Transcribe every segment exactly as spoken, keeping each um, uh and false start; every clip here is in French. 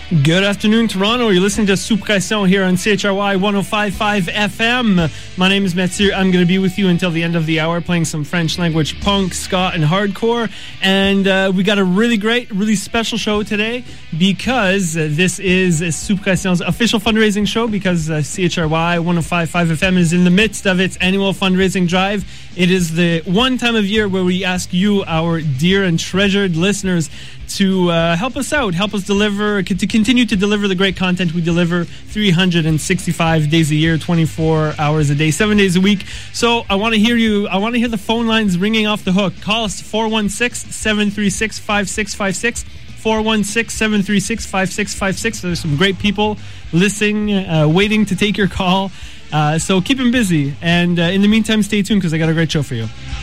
Good afternoon, Toronto. You're listening to Sous Pression here on C H R Y one oh five point five F M. My name is Mathieu. I'm going to be with you until the end of the hour playing some French language punk, ska, and hardcore. And uh, we got a really great, really special show today because uh, this is uh, Sous Pression's official fundraising show because uh, C H R Y one oh five point five F M is in the midst of its annual fundraising drive. It is the one time of year where we ask you, our dear and treasured listeners, to uh, help us out, help us deliver, to continue to deliver the great content we deliver three hundred sixty-five days a year, twenty-four hours a day, seven days a week. So I want to hear you. I want to hear the phone lines ringing off the hook. Call us four one six, seven three six, five six five six, four one six, seven three six, five six five six. There's some great people listening, uh, waiting to take your call. Uh, so keep them busy. And uh, in the meantime, stay tuned because I got a great show for you.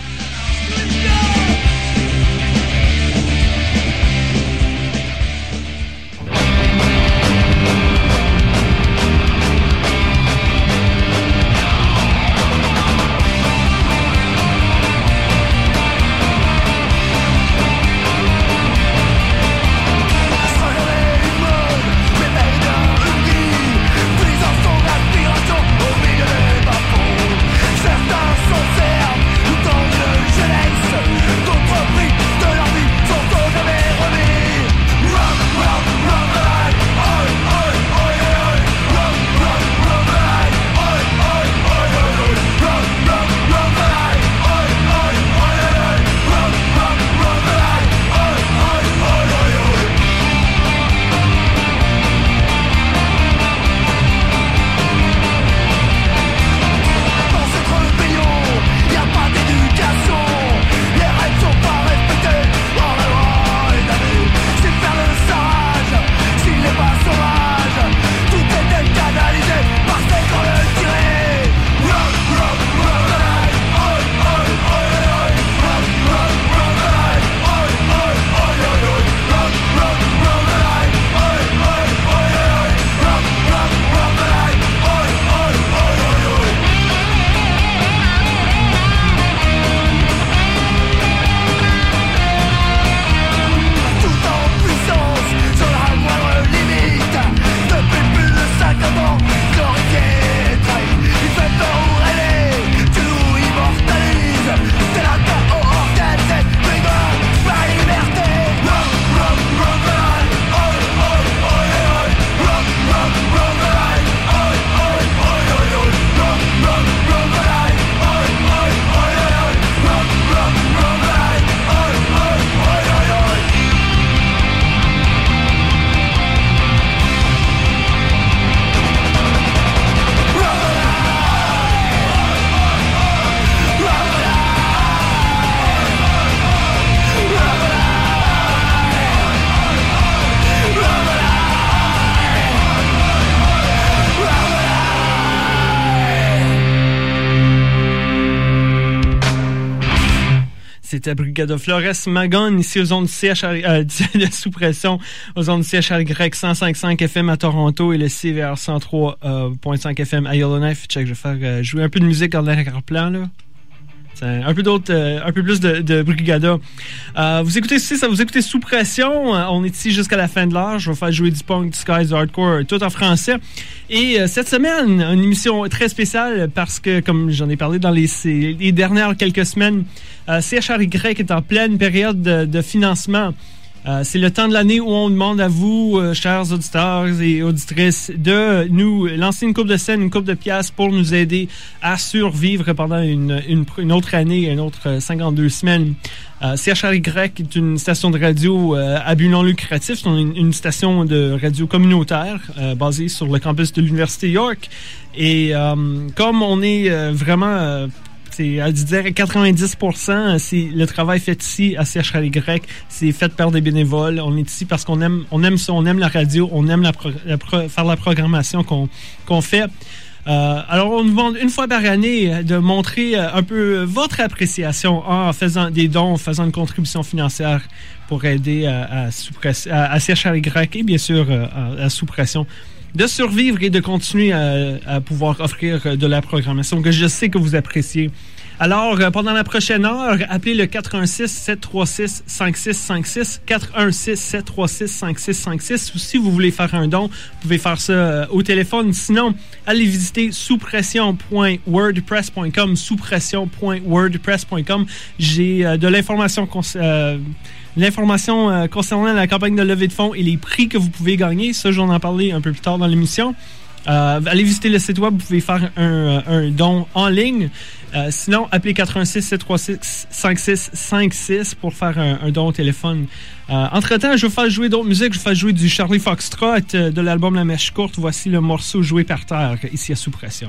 C'était Brigada Flores Magone, ici aux ondes C H R, euh, de sous-pression, aux ondes C H R Y cent cinq virgule cinq F M à Toronto et le C V R cent trois virgule cinq F M à Yellowknife. Check, je vais faire euh, jouer un peu de musique en arrière-plan, là. C'est un peu d'autres, euh, un peu plus de, de Brigada. Euh, vous écoutez ici, ça vous écoutez Sous Pression. On est ici jusqu'à la fin de l'heure. Je vais faire jouer du punk, du ska, du hardcore, tout en français. Et euh, cette semaine, une émission très spéciale parce que, comme j'en ai parlé dans les, les dernières quelques semaines, euh, C H R Y est en pleine période de, de financement. Euh, c'est le temps de l'année où on demande à vous, euh, chers auditeurs et auditrices, de nous lancer une coupe de scène, une coupe de pièces pour nous aider à survivre pendant une, une, une autre année, une autre cinquante-deux semaines. Euh, C H R Y est une station de radio euh, à but non lucratif. C'est une, une station de radio communautaire euh, basée sur le campus de l'Université York. Et euh, comme on est euh, vraiment... Euh, C'est à dire quatre-vingt-dix pour cent, c'est le travail fait ici à C H R Y, c'est fait par des bénévoles. On est ici parce qu'on aime, on aime ça, on aime la radio, on aime la pro, la pro, faire la programmation qu'on, qu'on fait. Euh, alors, on nous demande une fois par année de montrer un peu votre appréciation en faisant des dons, en faisant une contribution financière pour aider à, à, à, à C H R Y et bien sûr à, à Sous Pression de survivre et de continuer à, à pouvoir offrir de la programmation que je sais que vous appréciez. Alors, euh, pendant la prochaine heure, appelez le quatre un six, sept trois six, cinq six cinq six, quatre un six, sept trois six, cinq six cinq six. Ou si vous voulez faire un don, vous pouvez faire ça euh, au téléphone. Sinon, allez visiter sous pression point wordpress point com, sous pression point wordpress point com. J'ai euh, de l'information cons- euh, l'information euh, concernant la campagne de levée de fonds et les prix que vous pouvez gagner. Ça, j'en ai parlé un peu plus tard dans l'émission. Euh, allez visiter le site web, vous pouvez faire un, un don en ligne. Euh, sinon, appelez quatre un six, sept trois six, cinq six cinq six pour faire un, un don au téléphone. Euh, entre-temps, je vais vous faire jouer d'autres musiques. Je vais vous faire jouer du Charlie Foxtrot euh, de l'album La Mèche Courte. Voici le morceau Joué par terre, ici à Sous Pression.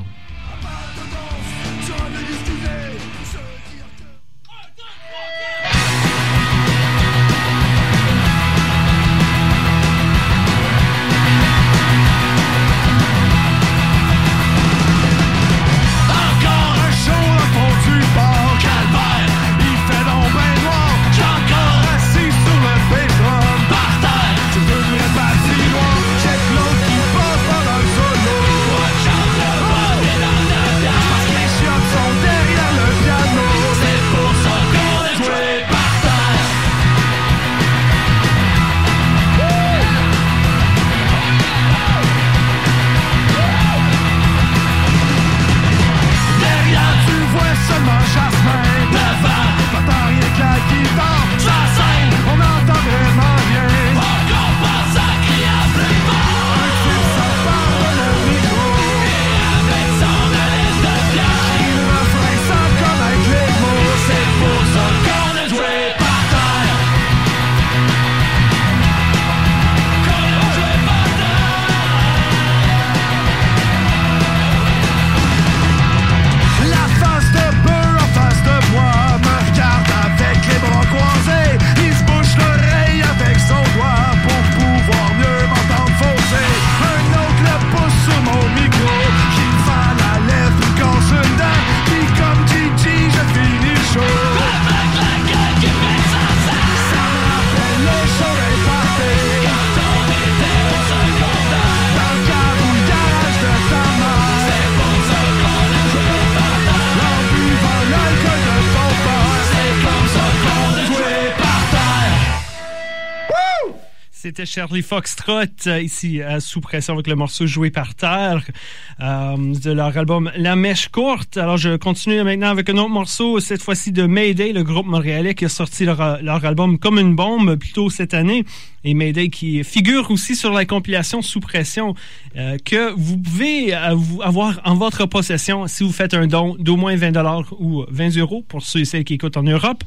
C'était Charlie Foxtrot, euh, ici à Sous Pression avec le morceau Joué par terre euh, de leur album La Mèche Courte. Alors je continue maintenant avec un autre morceau, cette fois-ci de Mayday, le groupe montréalais qui a sorti leur, leur album Comme une bombe plus tôt cette année. Et Mayday qui figure aussi sur la compilation Sous Pression euh, que vous pouvez euh, avoir en votre possession si vous faites un don d'au moins vingt dollars ou vingt euros pour ceux et celles qui écoutent en Europe.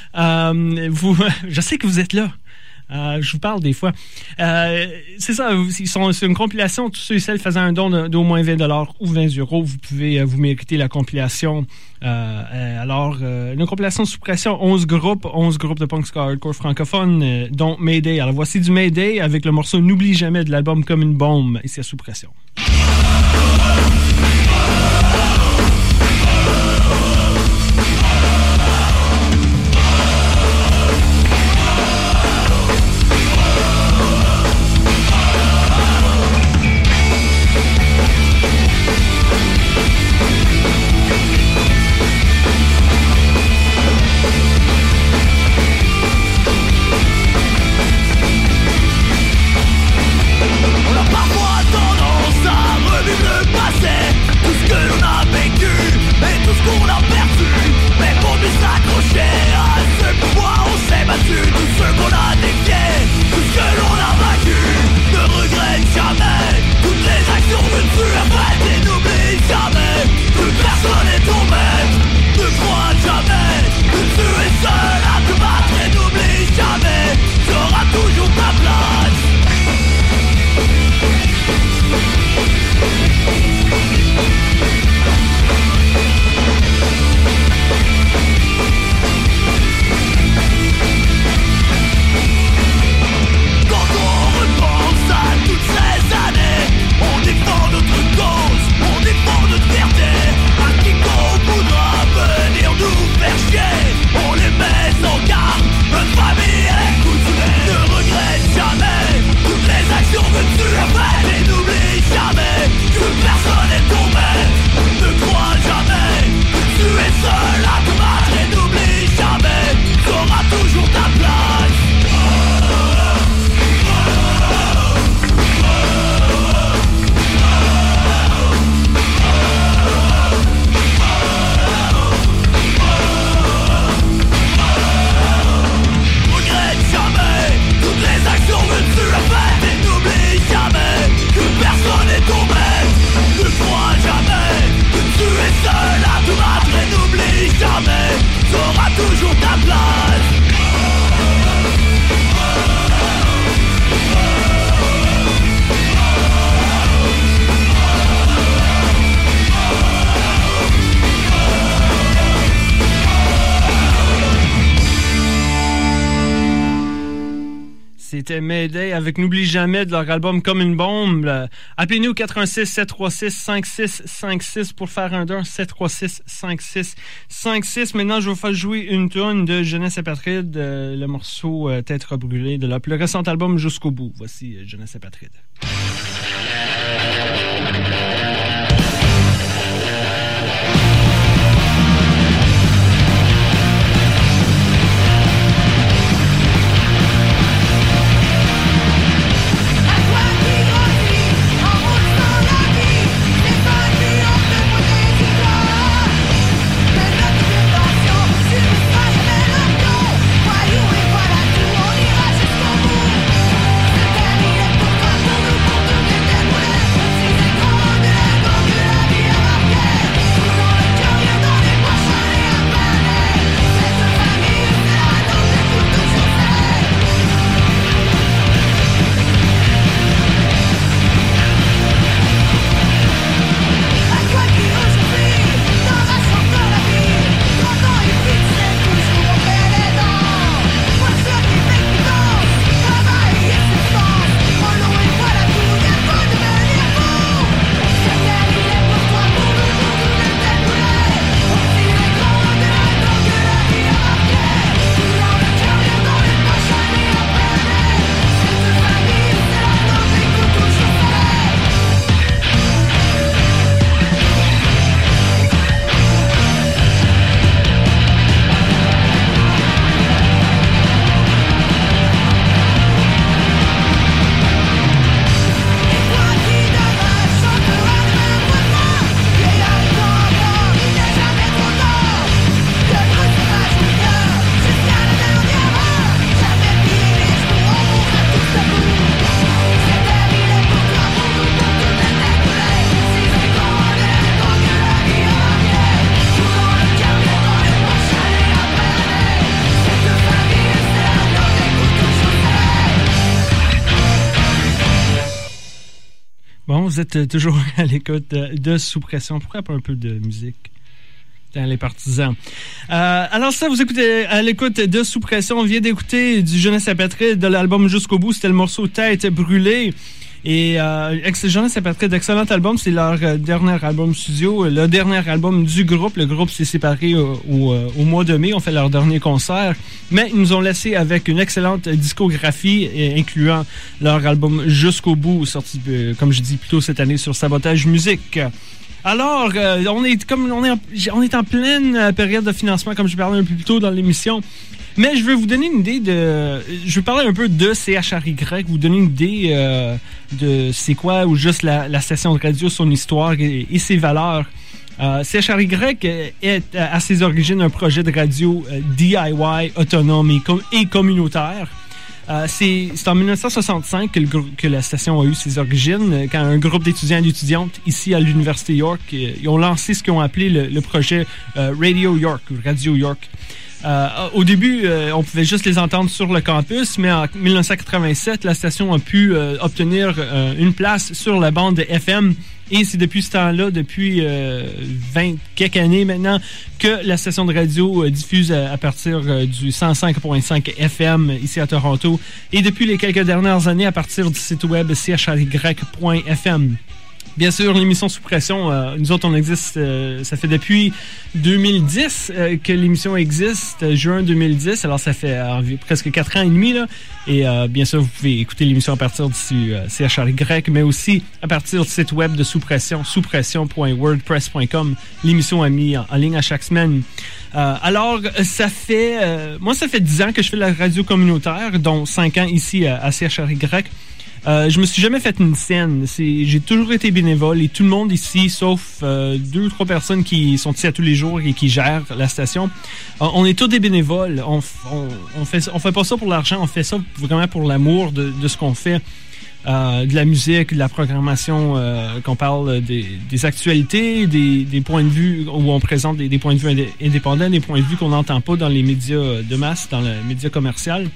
Euh, vous, je sais que vous êtes là. Euh, je vous parle des fois. Euh, c'est ça, ils sont sur une compilation. Tous ceux et celles faisant un don d'au moins vingt dollars ou vingt euros, vous pouvez euh, vous mériter la compilation. Euh, euh, alors, euh, une compilation Sous Pression, onze groupes, onze groupes de punk ska hardcore francophones, euh, dont Mayday. Alors, voici du Mayday avec le morceau N'oublie jamais de l'album Comme une bombe, ici à Sous Pression. On a parfois tendance à revivre le passé. c'était Mayday avec N'oublie jamais de leur album Comme une bombe. Euh, appelez-nous au quatre un six, sept trois six, cinq six cinq six pour faire un d'un, sept trois six, cinq six cinq six. Maintenant, je vais vous faire jouer une tonne de Jeunesse Apatride, euh, le morceau euh, Tête brûlée de leur plus récent album Jusqu'au bout. Voici euh, Jeunesse Apatride. Vous êtes toujours à l'écoute de Sous Pression. Pourquoi pas un peu de musique? Les partisans. Euh, alors ça, vous écoutez à l'écoute de Sous Pression. On vient d'écouter du Jeunesse Apatride de l'album Jusqu'au bout. C'était le morceau Tête brûlée. Et euh, Jeunesse Apatride, d'excellent album. C'est leur euh, dernier album studio, le dernier album du groupe. Le groupe s'est séparé au, au, au mois de mai. On fait leur dernier concert. Mais ils nous ont laissé avec une excellente discographie, incluant leur album Jusqu'au bout, sorti, euh, comme je dis, plus tôt cette année sur Sabotage Musique. Alors, euh, on est comme on est en, on est en pleine période de financement, comme je parlais un peu plus tôt dans l'émission. Mais je vais vous donner une idée de... Je vais parler un peu de C H R Y, vous donner une idée euh, de c'est quoi, ou juste la, la station de radio, son histoire et, et ses valeurs. Euh, C H R Y est à ses origines un projet de radio euh, D I Y, autonome et, com- et communautaire. Euh, c'est, c'est en dix-neuf cent soixante-cinq que, le, que la station a eu ses origines, quand un groupe d'étudiants et d'étudiantes ici à l'Université York, ils ont lancé ce qu'ils ont appelé le, le projet euh, Radio York, ou Radio York. Euh, au début, euh, on pouvait juste les entendre sur le campus, mais en dix-neuf cent quatre-vingt-sept, la station a pu euh, obtenir euh, une place sur la bande F M. Et c'est depuis ce temps-là, depuis euh, vingt quelques années maintenant, que la station de radio euh, diffuse à, à partir euh, du cent cinq virgule cinq F M ici à Toronto. Et depuis les quelques dernières années, à partir du site web c h r y point f m. Bien sûr, l'émission Sous Pression, euh, nous autres, on existe, euh, ça fait depuis deux mille dix euh, que l'émission existe, euh, juin deux mille dix, alors ça fait euh, presque quatre ans et demi, là. Et euh, bien sûr, vous pouvez écouter l'émission à partir du euh, C H R Y, mais aussi à partir du site web de Sous Pression, sous pression point wordpress point com. L'émission est mise en, en ligne à chaque semaine. Euh, alors, ça fait... Euh, moi, ça fait dix ans que je fais de la radio communautaire, dont cinq ans ici à, à C H R Y. Euh, je me suis jamais fait une scène. C'est, j'ai toujours été bénévole et tout le monde ici, sauf euh, deux ou trois personnes qui sont ici à tous les jours et qui gèrent la station, euh, on est tous des bénévoles. On, on, on fait, on fait pas ça pour l'argent, on fait ça vraiment pour l'amour de, de ce qu'on fait. Euh, de la musique, de la programmation, euh, qu'on parle des, des actualités, des, des points de vue, où on présente des, des points de vue indé- indépendants, des points de vue qu'on n'entend pas dans les médias de masse, dans le média commercial.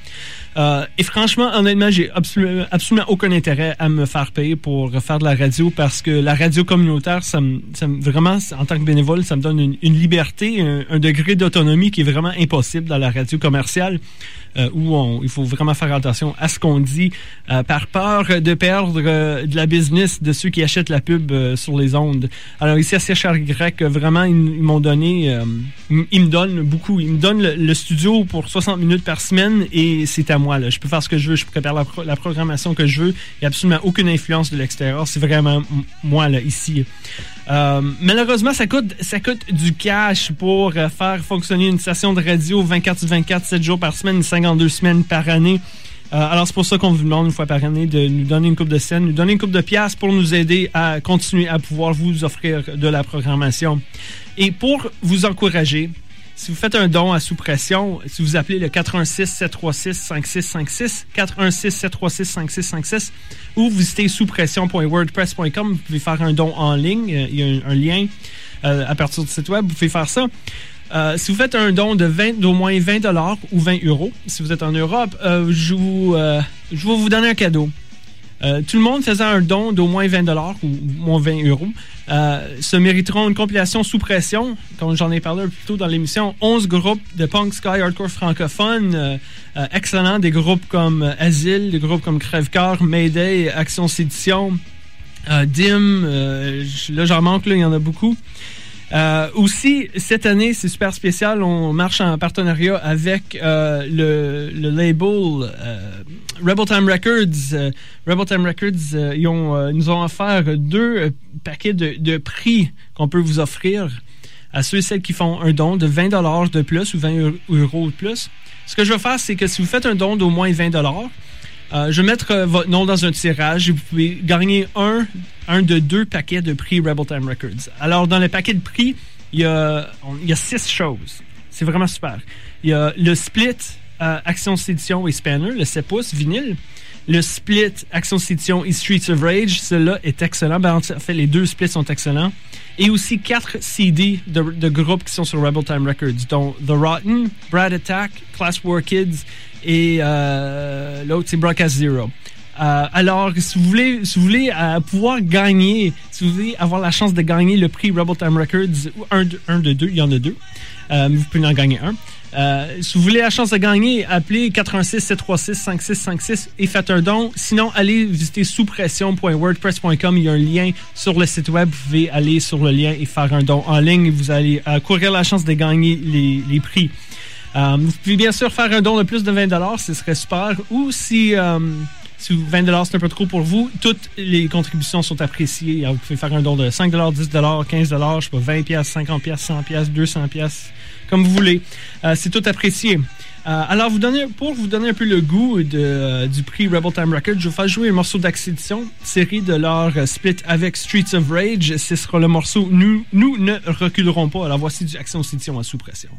Euh, et franchement, honnêtement, j'ai absolument, absolument aucun intérêt à me faire payer pour faire de la radio parce que la radio communautaire, ça me, ça me vraiment, en tant que bénévole, ça me donne une, une liberté, un, un degré d'autonomie qui est vraiment impossible dans la radio commerciale. Euh, où on, il faut vraiment faire attention à ce qu'on dit euh, par peur de perdre euh, de la business de ceux qui achètent la pub euh, sur les ondes. Alors ici à C H R Y, vraiment, ils, ils m'ont donné, euh, ils, ils me donnent beaucoup. Ils me donnent le, le studio pour soixante minutes par semaine et c'est à moi. Là. Je peux faire ce que je veux, je prépare la, pro- la programmation que je veux. Il n'y a absolument aucune influence de l'extérieur. C'est vraiment m- moi, là, ici. Euh, malheureusement, ça coûte, ça coûte du cash pour euh, faire fonctionner une station de radio vingt-quatre sur vingt-quatre, sept jours par semaine, cinquante-deux semaines par année. Euh, alors, c'est pour ça qu'on vous demande une fois par année de nous donner une coupe de scène, nous donner une coupe de piastres pour nous aider à continuer à pouvoir vous offrir de la programmation. Et pour vous encourager, si vous faites un don à sous-pression, si vous appelez le quatre un six, sept trois six, cinq six cinq six, quatre un six, sept trois six, cinq six cinq six, ou vous visitez sous-pression point wordpress point com, vous pouvez faire un don en ligne. Il y a un, un lien euh, à partir du site web, vous pouvez faire ça. Euh, si vous faites un don de vingt, d'au moins vingt dollars ou vingt euros, si vous êtes en Europe, euh, je, vous, euh, je vais vous donner un cadeau. Euh, tout le monde faisant un don d'au moins vingt dollars ou moins vingt euros euh, se mériteront une compilation sous pression, comme j'en ai parlé un peu plus tôt dans l'émission. onze groupes de punk, sky, hardcore francophones, euh, euh, excellents, des groupes comme euh, Asile, des groupes comme Crève-Cœur, Mayday, Action Sédition, euh, D I M, euh, là j'en manque, là, il y en a beaucoup. Euh, aussi, cette année, c'est super spécial. On marche en partenariat avec euh, le, le label euh, Rebel Time Records. Euh, Rebel Time Records, euh, ils, ont, euh, nous ont offert deux euh, paquets de, de prix qu'on peut vous offrir à ceux et celles qui font un don de vingt dollars de plus ou vingt euros de plus. Ce que je vais faire, c'est que si vous faites un don d'au moins vingt dollars, Euh, je vais mettre euh, votre nom dans un tirage et vous pouvez gagner un, un de deux paquets de prix Rebel Time Records. Alors, dans le paquet de prix, il y a, on, il y a six choses. C'est vraiment super. Il y a le split euh, Action Sédition et Spanner, le sept pouces vinyle. Le split Action Sédition et Streets of Rage, celui-là est excellent. Ben, en fait, les deux splits sont excellents. Et aussi quatre C D de, de groupes qui sont sur Rebel Time Records, dont The Rotten, Brad Attack, Class War Kids et euh, l'autre, c'est Broadcast Zero. Euh, alors, si vous voulez, si vous voulez euh, pouvoir gagner, si vous voulez avoir la chance de gagner le prix Rebel Time Records, un de, un de deux, il y en a deux, euh, vous pouvez en gagner un. Euh, si vous voulez la chance de gagner, appelez quatre un six, sept trois six, cinq six cinq six et faites un don. Sinon, allez visiter sous-pression point wordpress point com. Il y a un lien sur le site web. Vous pouvez aller sur le lien et faire un don en ligne. Vous allez euh, courir la chance de gagner les, les prix. Euh, vous pouvez bien sûr faire un don de plus de vingt dollars, ce serait super. Ou si, euh, si vingt dollars c'est un peu trop pour vous, toutes les contributions sont appréciées. Alors, vous pouvez faire un don de cinq dollars, dix dollars, quinze dollars, je sais pas, vingt dollars, cinquante dollars, cent dollars, deux cents dollars, comme vous voulez. Euh, c'est tout apprécié. Euh, alors, vous donner, pour vous donner un peu le goût de, euh, du prix Rebel Time Records, je vais faire jouer un morceau d'Action série de leur euh, split avec Streets of Rage. Ce sera le morceau Nous, nous ne reculerons pas. Alors, voici du Action Sédition à sous-pression.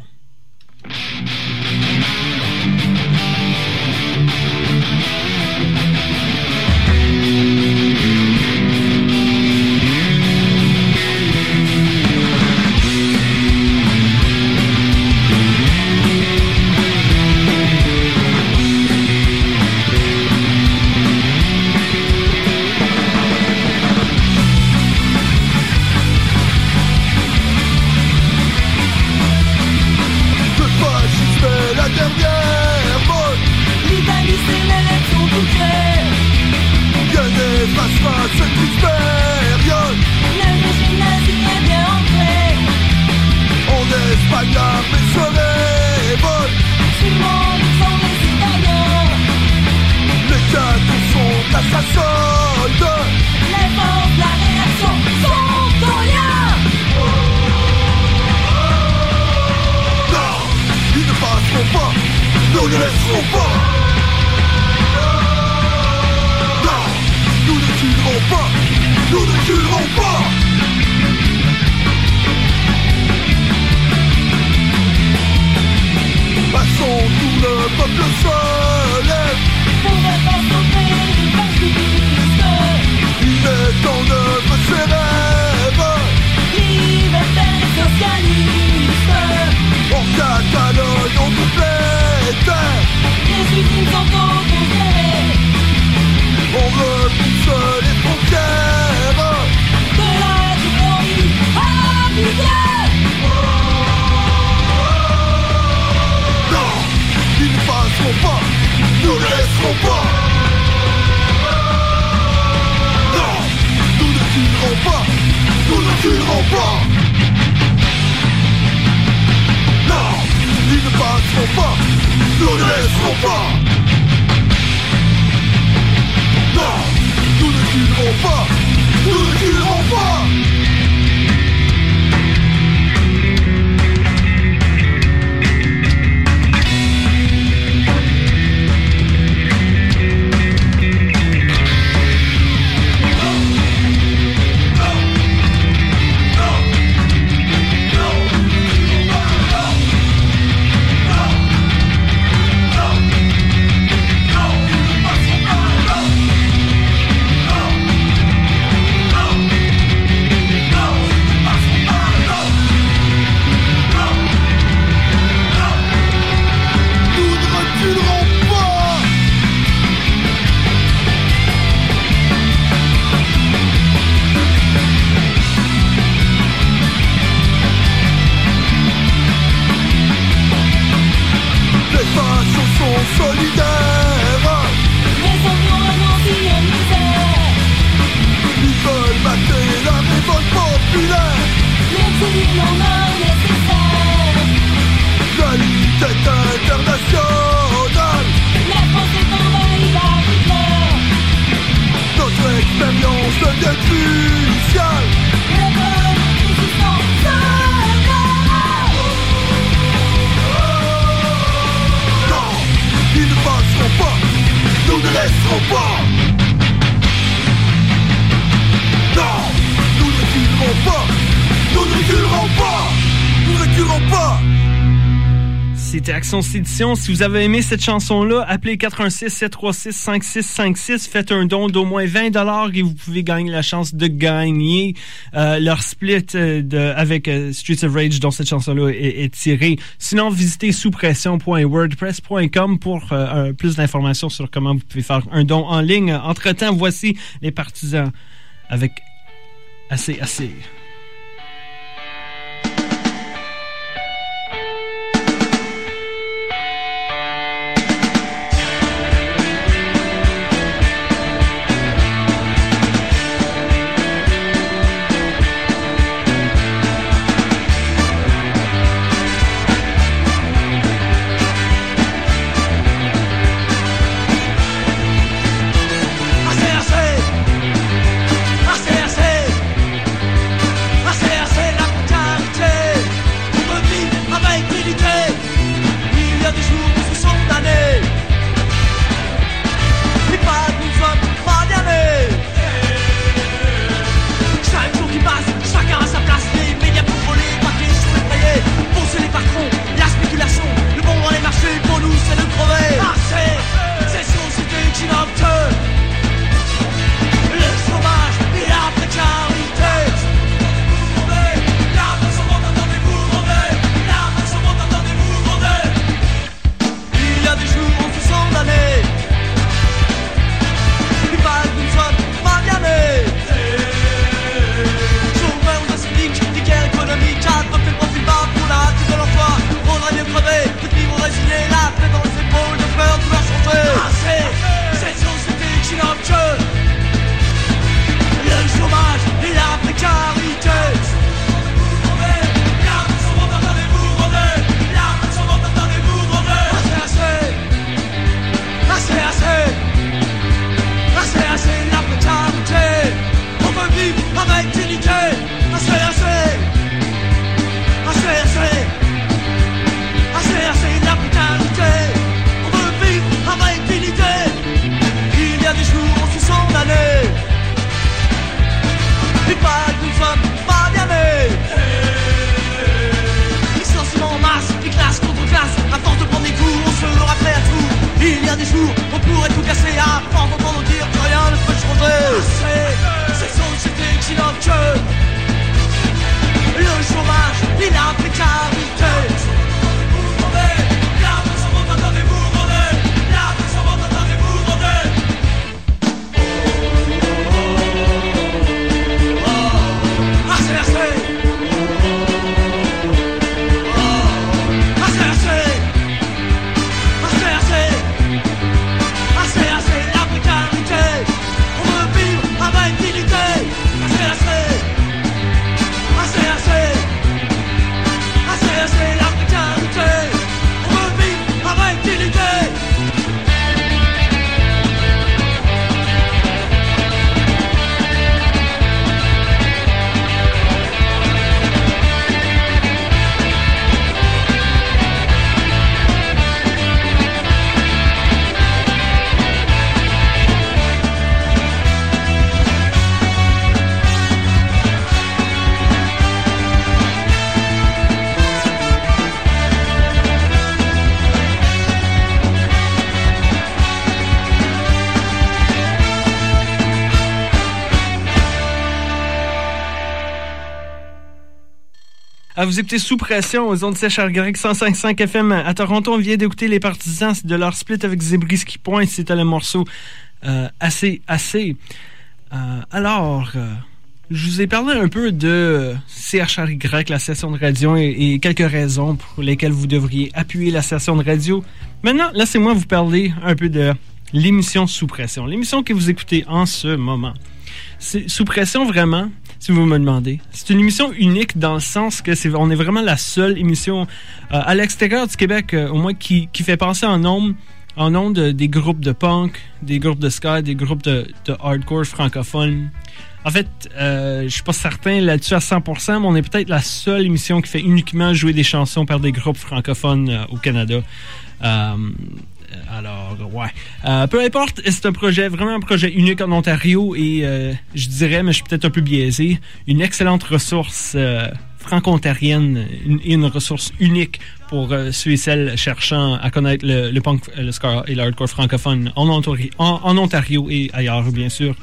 Nous ne laisserons pas. Non, nous ne tuerons pas. Nous ne tuerons pas. Passons, tout le peuple se lève. Pour faire sauver le passe du résistance devient cruciale. Non, ils ne passeront pas, nous ne laisserons pas. Non, nous ne reculerons pas, nous ne reculerons pas, nous ne reculerons pas. C'était Action Sédition. Si vous avez aimé cette chanson-là, appelez quatre un six, sept trois six, cinq six cinq six. Faites un don d'au moins vingt dollars et vous pouvez gagner la chance de gagner euh, leur split euh, de, avec euh, Streets of Rage dont cette chanson-là est, est tirée. Sinon, visitez sous pression point wordpress point com pour euh, plus d'informations sur comment vous pouvez faire un don en ligne. Entre-temps, voici les Partisans avec Assez, assez. Ah, vous écoutez Sous Pression aux ondes sèches R Y cent cinq virgule cinq F M à Toronto. On vient d'écouter les Partisans de leur split avec Zabriskie Point. C'était le morceau euh, Assez, assez. Euh, alors, euh, je vous ai parlé un peu de C H R Y, la station de radio, et, et quelques raisons pour lesquelles vous devriez appuyer la station de radio. Maintenant, laissez-moi vous parler un peu de l'émission Sous Pression. L'émission que vous écoutez en ce moment. C'est Sous Pression, vraiment, si vous me demandez. C'est une émission unique dans le sens que c'est, on est vraiment la seule émission euh, à l'extérieur du Québec, euh, au moins, qui, qui fait passer en nombre en ondes des groupes de punk, des groupes de ska, des groupes de, de hardcore francophones. En fait, euh, je suis pas certain là-dessus à cent pour cent, mais on est peut-être la seule émission qui fait uniquement jouer des chansons par des groupes francophones euh, au Canada. Euh, alors, ouais. Euh, peu importe, c'est un projet, vraiment un projet unique en Ontario et euh, je dirais, mais je suis peut-être un peu biaisé, une excellente ressource euh, franco-ontarienne une, et une ressource unique pour euh, ceux et celles cherchant à connaître le, le punk, le ska et le hardcore francophone en Ontario, en, en Ontario et ailleurs, bien sûr.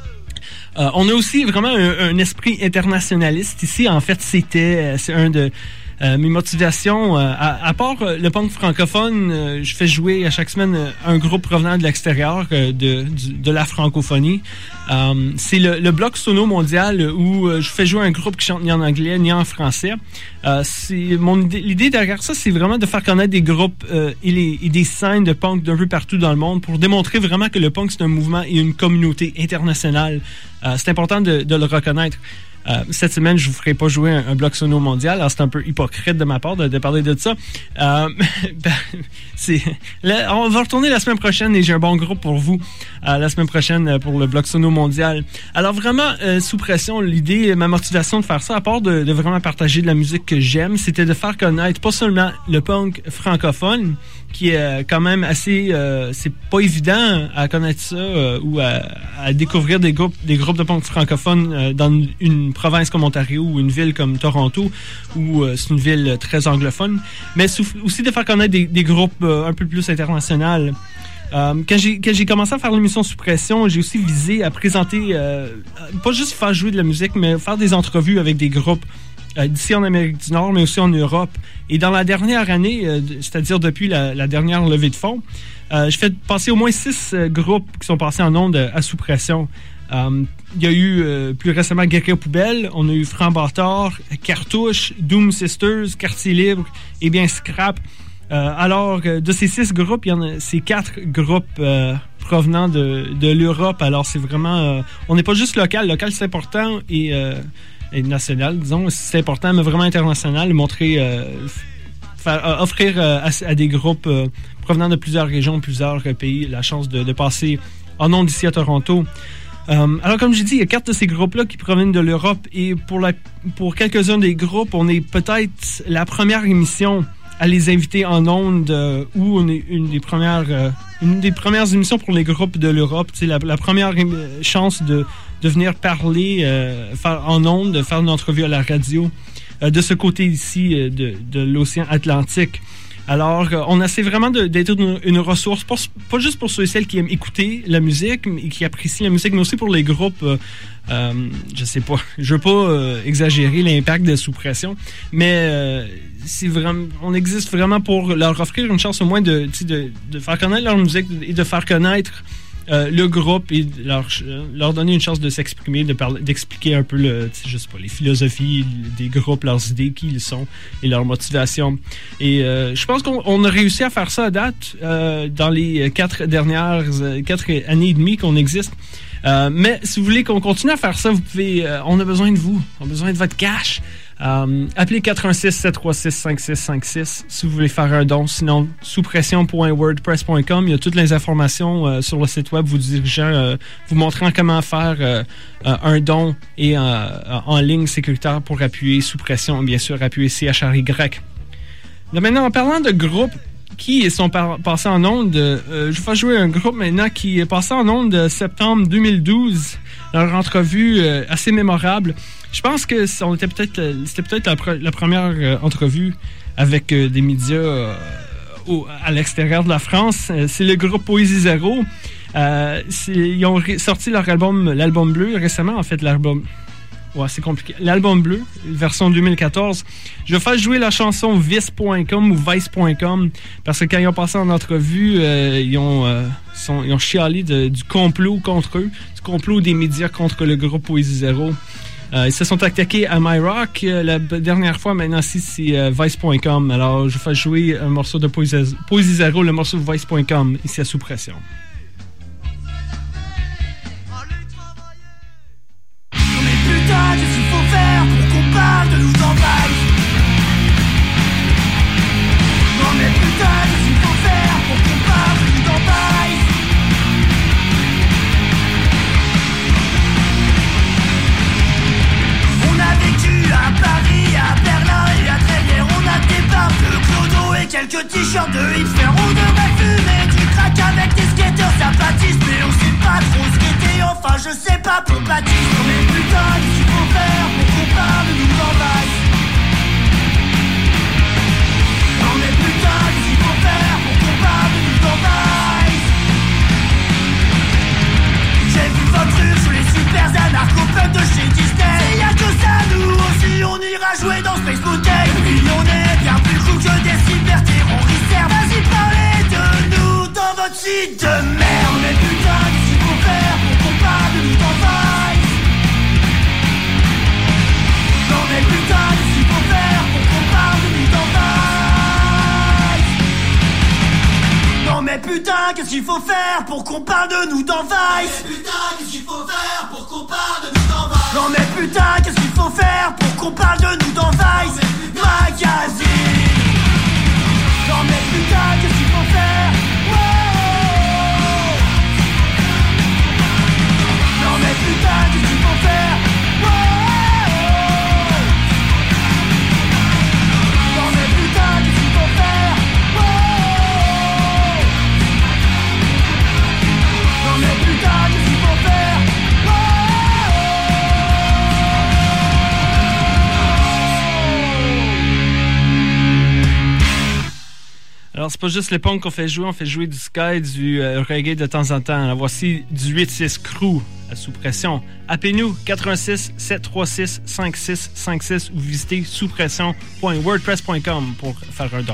Euh, on a aussi vraiment un, un esprit internationaliste ici. En fait, c'était, c'est un de Euh, mes motivations, euh, à, à part euh, le punk francophone, euh, je fais jouer à chaque semaine euh, un groupe provenant de l'extérieur euh, de, du, de la francophonie. Euh, c'est le, le Bloc Sono Mondial où euh, je fais jouer un groupe qui chante ni en anglais ni en français. Euh, c'est mon idée, l'idée derrière ça, c'est vraiment de faire connaître des groupes euh, et, les, et des scènes de punk d'un peu partout dans le monde pour démontrer vraiment que le punk, c'est un mouvement et une communauté internationale. Euh, c'est important de, de le reconnaître. Euh, cette semaine, je vous ferai pas jouer un, un bloc sono mondial. Alors, c'est un peu hypocrite de ma part de, de parler de ça. Euh, ben, c'est, là, on va retourner la semaine prochaine et j'ai un bon groupe pour vous euh, la semaine prochaine pour le bloc sono mondial. Alors, vraiment, euh, sous pression, l'idée, ma motivation de faire ça, à part de, de vraiment partager de la musique que j'aime, c'était de faire connaître pas seulement le punk francophone, qui est quand même assez... Euh, c'est pas évident à connaître ça euh, ou à, à découvrir des groupes des groupes de punk francophones euh, dans une, une province comme Ontario ou une ville comme Toronto, où euh, c'est une ville très anglophone, mais aussi de faire connaître des, des groupes euh, un peu plus internationaux. Euh, quand j'ai quand j'ai commencé à faire l'émission Sous Pression, j'ai aussi visé à présenter, euh, pas juste faire jouer de la musique, mais faire des entrevues avec des groupes Euh, d'ici en Amérique du Nord, mais aussi en Europe. Et dans la dernière année, euh, c'est-à-dire depuis la, la dernière levée de fonds, euh, je fais passer au moins six euh, groupes qui sont passés en ondes à Sous Pression. Euh, il y a eu euh, plus récemment Guerrier Poubelle, on a eu Franc Bâtard, Cartouche, Doom Sisters, Quartier Libre et bien Scrap. Euh, alors, euh, de ces six groupes, il y en a ces quatre groupes euh, provenant de, de l'Europe. Alors, c'est vraiment... Euh, on n'est pas juste local. Local, c'est important et... Euh, et national, disons, c'est important, mais vraiment international, montrer, euh, faire, euh, offrir euh, à, à des groupes euh, provenant de plusieurs régions, plusieurs euh, pays, la chance de, de passer en ondes ici à Toronto. Euh, alors, comme je dis, il y a quatre de ces groupes-là qui proviennent de l'Europe, et pour, la, pour quelques-uns des groupes, on est peut-être la première émission à les inviter en ondes, euh, ou on est une des premières, euh, une des premières émissions pour les groupes de l'Europe. C'est la, la première euh, chance de de venir parler euh, faire en ondes, de faire une entrevue à la radio euh, de ce côté ici euh, de, de l'océan Atlantique. Alors, euh, on essaie vraiment de, d'être une, une ressource, pas, pas juste pour ceux et celles qui aiment écouter la musique et qui apprécient la musique, mais aussi pour les groupes. Euh, euh, je sais pas, je veux pas euh, exagérer l'impact de Sous Pression, mais euh, c'est vraiment, on existe vraiment pour leur offrir une chance au moins de, de, de faire connaître leur musique et de faire connaître Euh, le groupe et leur, leur donner une chance de s'exprimer, de parler, d'expliquer un peu le, je sais pas, les philosophies des groupes, leurs idées, qui ils sont et leur motivation. Et euh, je pense qu'on on a réussi à faire ça à date euh, dans les quatre dernières quatre années et demie qu'on existe. Euh, mais si vous voulez qu'on continue à faire ça, vous pouvez. Euh, on a besoin de vous, on a besoin de votre cash. Euh, appelez quatre un six, sept trois six, cinq six cinq six si vous voulez faire un don. Sinon, souspression point wordpress point com, il y a toutes les informations euh, sur le site web vous dirigeant, euh, vous montrant comment faire euh, euh, un don et euh, en ligne sécuritaire pour appuyer Sous Pression, bien sûr, appuyer C H R Y. Là, maintenant, en parlant de groupes qui sont par- passés en ondes, euh, je vais faire jouer un groupe maintenant qui est passé en ondes de septembre deux mille douze. Leur entrevue euh, assez mémorable. Je pense que on était peut-être, c'était peut-être la, pre- la première euh, entrevue avec euh, des médias euh, au, à l'extérieur de la France. Euh, c'est le groupe Poésie Zéro. Euh, c'est, ils ont ré- sorti leur album, l'album bleu récemment, en fait, l'album... Ouais, c'est compliqué. L'album bleu, version deux mille quatorze. Je vais faire jouer la chanson vice point com ou vice point com parce que quand ils ont passé en entrevue, euh, ils, ont, euh, sont, ils ont chialé de, du complot contre eux, du complot des médias contre le groupe Poésie Zéro. Euh, ils se sont attaqués à MyRock euh, la dernière fois. Maintenant, si c'est euh, vice point com. Alors, je vais faire jouer un morceau de Poésie, Poésie Zéro, le morceau vice point com, ici à Sous Pression. Putain, qu'est-ce qu'il faut faire pour qu'on parle de nous envahir? Non mais putain, qu'est-ce qu'il faut faire pour qu'on parle de nous quelques t-shirts de hipster. On devrait fumer du crack avec des skateurs sympathistes, mais on sait pas trop skater, enfin je sais pas pour bâtisse. Mais putain, qu'est-ce qu'il faut faire pour qu'on parle de nous envahisse? Non mais putain, qu'est-ce qu'il faut faire pour qu'on parle de nous envahisse? J'ai vu votre rue sous les super anarcho-pubs de chez Disney. Et y'a que ça, nous aussi on ira jouer dans Space Mountain. Et puis on est bien plus cool que des cyber-terroristes. Vas-y parlez de nous dans votre site de merde. Mais putain, qu'est-ce qu'il faut faire pour qu'on parle de nous d'envahisse? Non mais putain, qu'est-ce qu'il faut faire pour qu'on parle de nous d'envahisse? Non mais putain, qu'est-ce qu'il faut faire pour qu'on parle de nous d'envahisse? Putain, qu'est-ce qu'il faut faire pour qu'on parle de nous d'envahisse? Non mais putain, qu'est-ce qu'il faut faire pour qu'on parle de nous d'envahisse? Magazine. Non mais putain, qu'est-ce qu'il faut faire? Wow. Non mais putain, qu'est-ce qu'il faut faire? Wow. Non mais putain, qu'est-ce qu'il faut faire? Wow. Non mais putain, qu'est-ce qu'il faut faire? Alors, c'est pas juste les punks qu'on fait jouer, on fait jouer du sky, du euh, reggae de temps en temps. Alors, voici du huit six Crew à sous pression. Appelez-nous quatre un six, sept trois six, cinq six cinq six ou visitez sous pression point wordpress point com pour faire un don.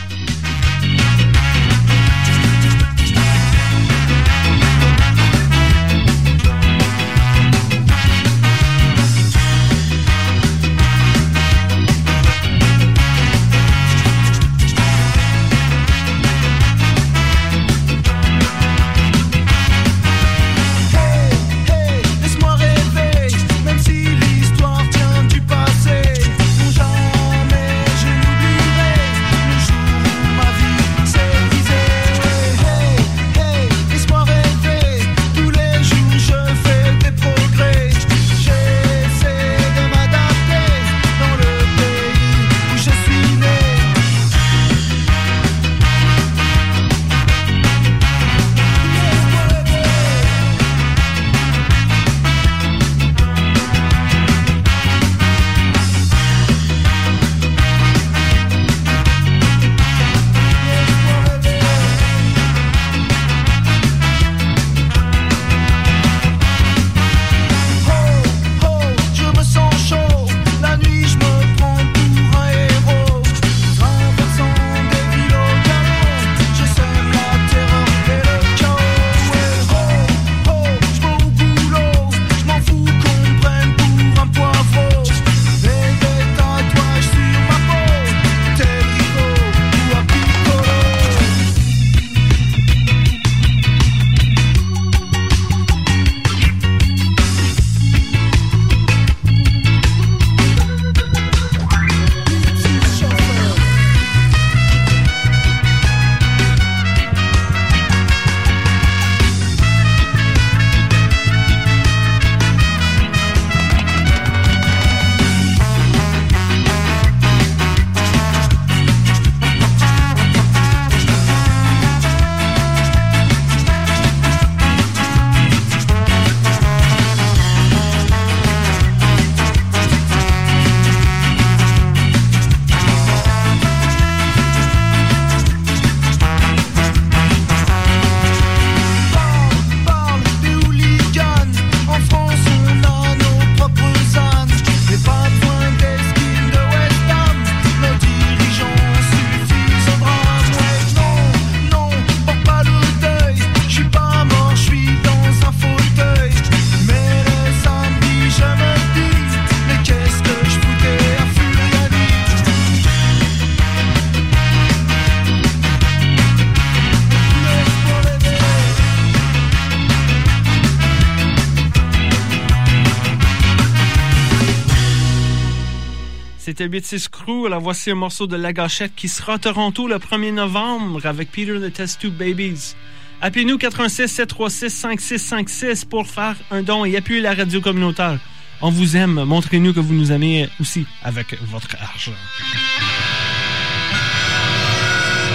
C'était huit six Crew. Alors voici un morceau de La Gâchette qui sera à Toronto le premier novembre avec Peter and the Test Tube Babies. Appelez-nous quatre un six, sept trois six, cinq six cinq six pour faire un don et appuyer la radio communautaire. On vous aime. Montrez-nous que vous nous aimez aussi avec votre argent.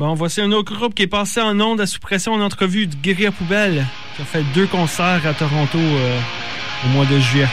Bon, voici un autre groupe qui est passé en ondes à Sous-Pression en entrevue de Guérilla Poubelle, qui a fait deux concerts à Toronto euh, au mois de juillet.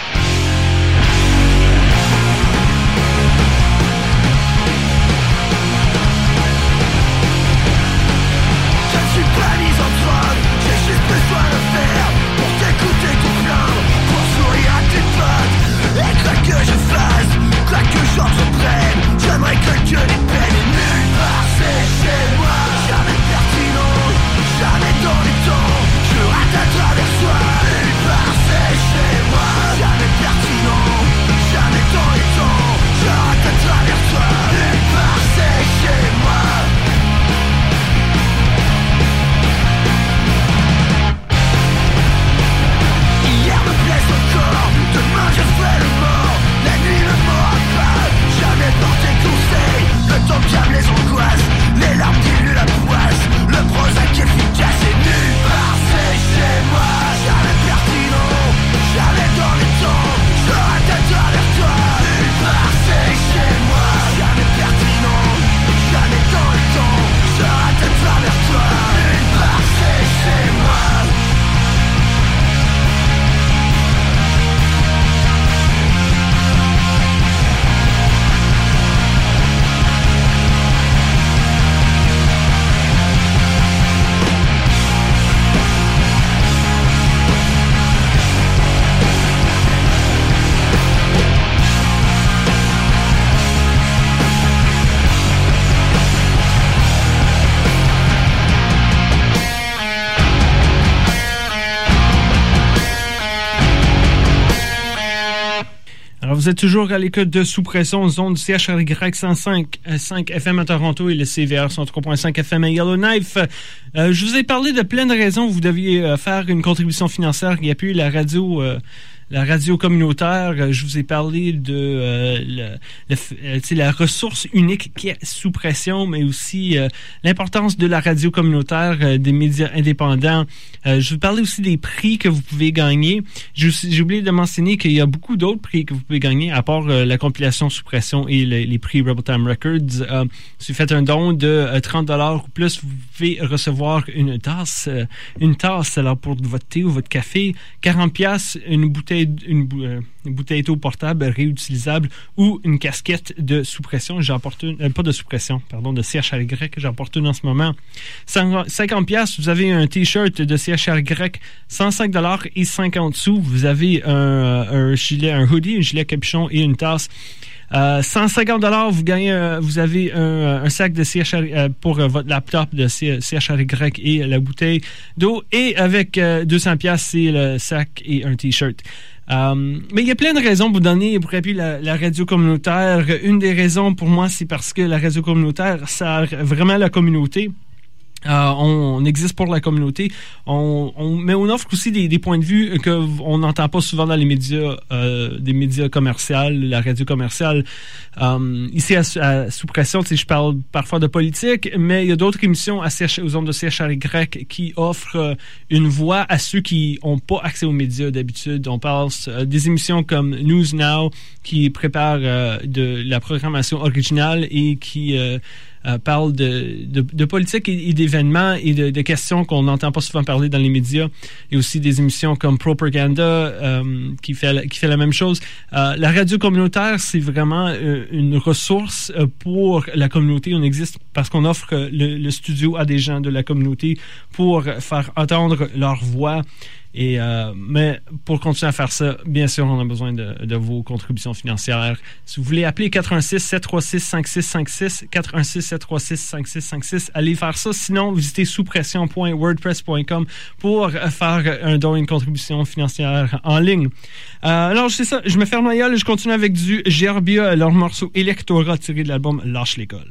Vous êtes toujours à l'écoute de Sous-Pression, zone du C H R Y cent cinq point cinq F M à Toronto et le C V R cent trois point cinq F M à Yellowknife. Euh, je vous ai parlé de plein de raisons où vous deviez euh, faire une contribution financière qui appuie la radio euh, la radio communautaire. Je vous ai parlé de euh, le, le, euh, la ressource unique qui est Sous-Pression, mais aussi euh, l'importance de la radio communautaire, euh, des médias indépendants. Euh, je vous parlais aussi des prix que vous pouvez gagner. J'ai, j'ai oublié de mentionner qu'il y a beaucoup d'autres prix que vous pouvez gagner, à part euh, la compilation Sous-Pression et le, les prix Rebel Time Records. Euh, si vous faites un don de euh, trente dollars ou plus, vous pouvez recevoir une tasse, euh, une tasse alors pour votre thé ou votre café, quarante piastres, une bouteille Une, euh, une bouteille d'eau portable réutilisable ou une casquette de sous-pression. J'en porte une, euh, pas de sous-pression, pardon, de C H R Y. J'en porte une en ce moment. cinquante piastres, vous avez un t-shirt de C H R Y, cent cinq dollars et cinquante sous. Vous avez un, un gilet, un hoodie, un gilet capuchon et une tasse. Euh, cent cinquante dollars, vous gagnez, euh, vous avez un, un sac de C H R Y euh, pour euh, votre laptop de C- CHRY et la bouteille d'eau. Et avec euh, deux cents piastres, c'est le sac et un t-shirt. Euh, mais il y a plein de raisons pour donner pour appuyer la, la radio communautaire. Une des raisons pour moi, c'est parce que la radio communautaire sert vraiment la communauté. Euh, on, on existe pour la communauté, on, on, mais on offre aussi des, des points de vue qu'on n'entend pas souvent dans les médias, euh, des médias commerciaux, la radio commerciale. Euh, ici, à, à Sous-Pression, je parle parfois de politique, mais il y a d'autres émissions à C H, aux ondes de C H R Y qui offrent une voix à ceux qui n'ont pas accès aux médias d'habitude. On parle euh, des émissions comme News Now, qui prépare euh, de la programmation originale et qui... Euh, Euh, parle de, de, de politique et, et d'événements et de, de questions qu'on n'entend pas souvent parler dans les médias. Il y a aussi des émissions comme Propaganda euh, qui, fait, qui fait la même chose. Euh, la radio communautaire, c'est vraiment euh, une ressource euh, pour la communauté. On existe parce qu'on offre le, le studio à des gens de la communauté pour faire entendre leur voix. Et, euh, mais pour continuer à faire ça, bien sûr, on a besoin de, de vos contributions financières. Si vous voulez appeler quatre un six, sept trois six, cinq six cinq six, quatre un six, sept trois six, cinq six cinq six, allez faire ça. Sinon, visitez souspression point wordpress point com pour faire un don, une contribution financière en ligne. Euh, alors, c'est ça, je me ferme la gueule et je continue avec du Gerbia, leur morceau Electora tiré de l'album Lâche l'école.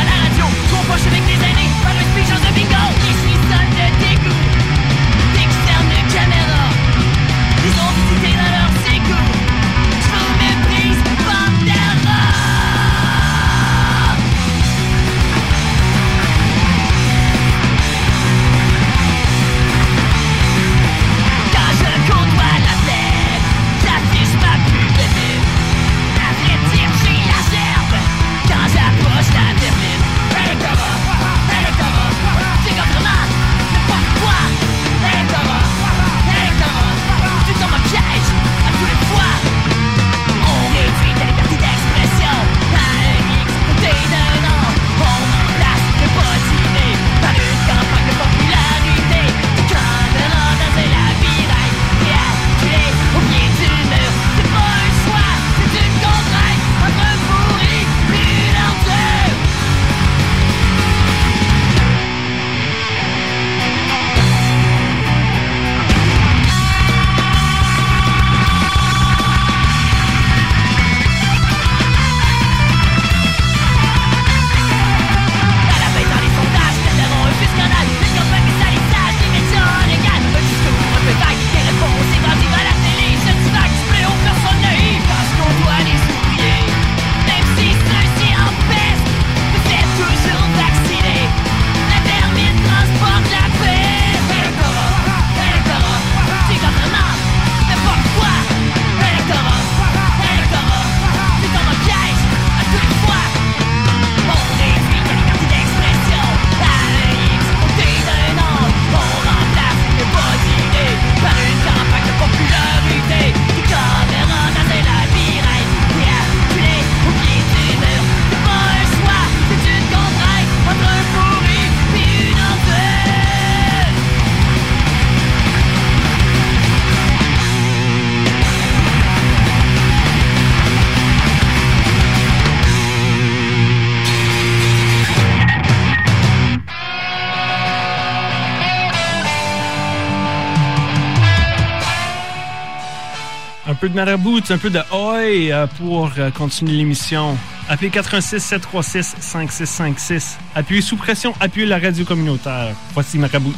Avec des années, pas de speech de bingo. Les suisses donnent le dégoût. Dès que peu de Marabouts, un peu de Oi euh, pour euh, continuer l'émission. Appelez quatre un six, sept trois six, cinq six cinq six. Appuyez sous pression, appuyez la radio communautaire. Voici Marabouts.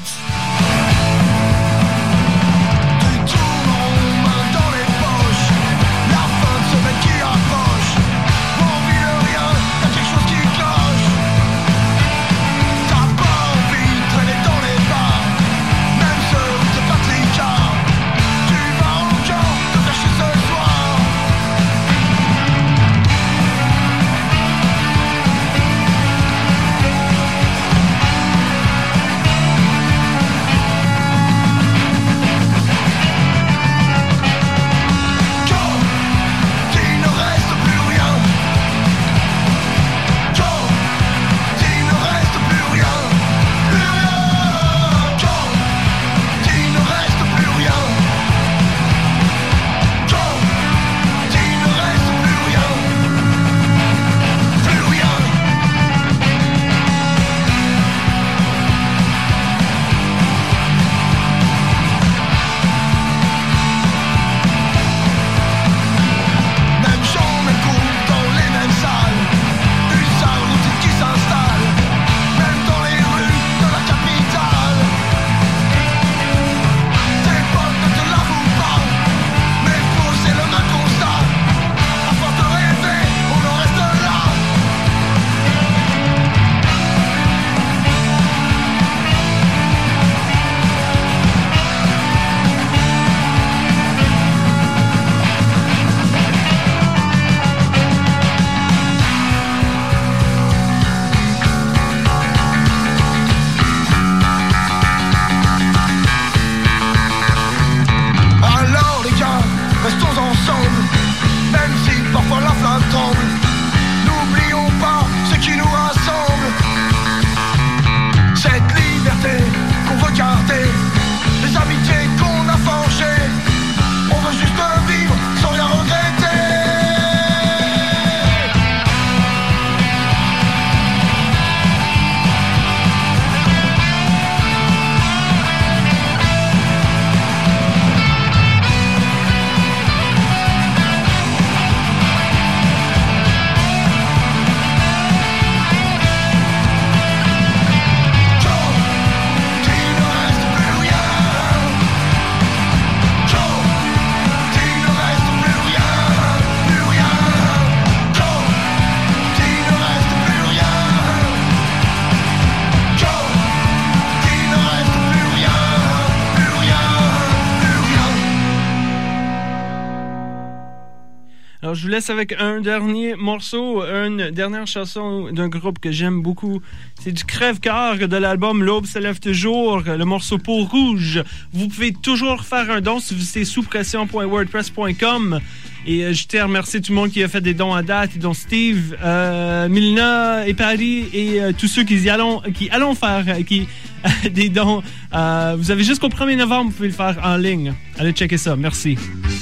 Alors, je vous laisse avec un dernier morceau, une dernière chanson d'un groupe que j'aime beaucoup. C'est du crève-cœur de l'album L'Aube se lève toujours, le morceau Peau rouge. Vous pouvez toujours faire un don si c'est sous pression point wordpress point com. Et euh, je tiens à remercier tout le monde qui a fait des dons à date, dont Steve, euh, Milena et Paris et euh, tous ceux qui y allons, qui allons faire euh, qui, euh, des dons. Euh, vous avez jusqu'au premier novembre, vous pouvez le faire en ligne. Allez checker ça. Merci.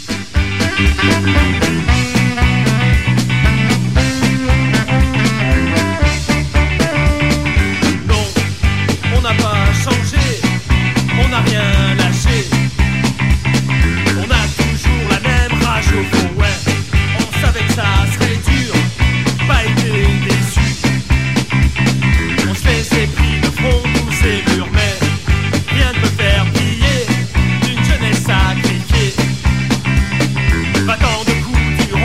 On n'a pas changé, on n'a rien lâché. On a toujours la même rage au fond, ouais. On savait que ça serait dur, pas été déçu. On se laissait pris de front, tous ces murs, mais rien ne peut faire plier d'une jeunesse sacrifiée. Battant de coups durs,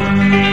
Thank you.